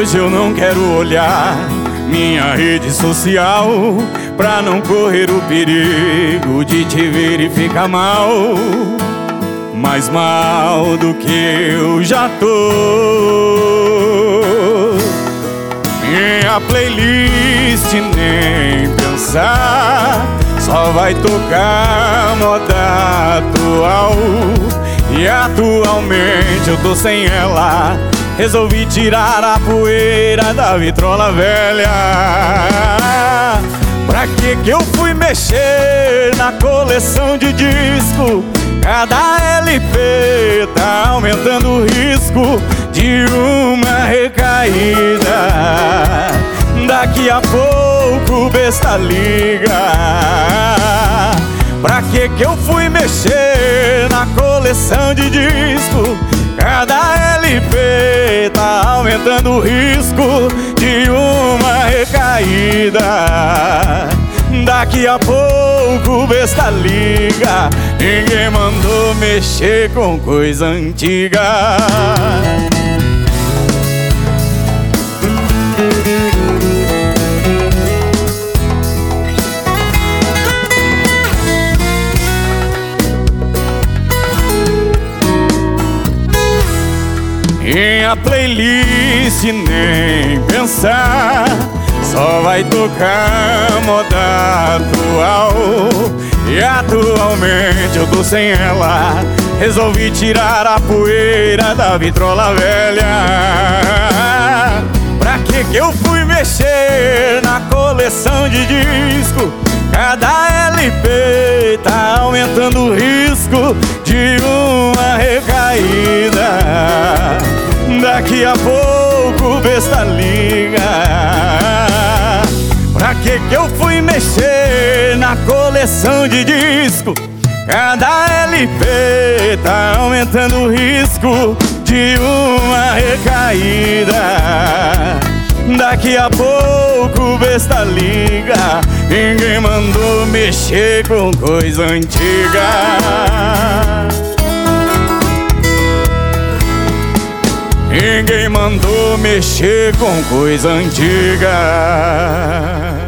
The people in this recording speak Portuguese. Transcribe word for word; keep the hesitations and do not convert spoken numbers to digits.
hoje eu não quero olhar minha rede social pra não correr o perigo de te ver e ficar mal, mais mal do que eu já tô. Minha playlist nem pensar, só vai tocar moda atual. E atualmente eu tô sem ela, resolvi tirar a poeira da vitrola velha. Pra que que eu fui mexer na coleção de disco? Cada L P tá aumentando o risco de uma recaída. Daqui a pouco o besta liga. Pra que que eu fui mexer na coleção de disco? Cada L P tá aumentando o risco de uma recaída. Daqui a pouco o besta liga. Ninguém mandou mexer com coisa antiga. Minha playlist nem pensar, só vai tocar moda atual. E atualmente eu tô sem ela, resolvi tirar a poeira da vitrola velha. Pra que que eu fui mexer na coleção de disco? Cada L P tá aumentando o risco de uma recaída. Daqui a pouco o besta liga. Pra que que eu fui mexer na coleção de disco? Cada L P tá aumentando o risco de uma recaída. Daqui a pouco o besta liga. Ninguém mandou mexer com coisa antiga. Ninguém mandou mexer com coisa antiga.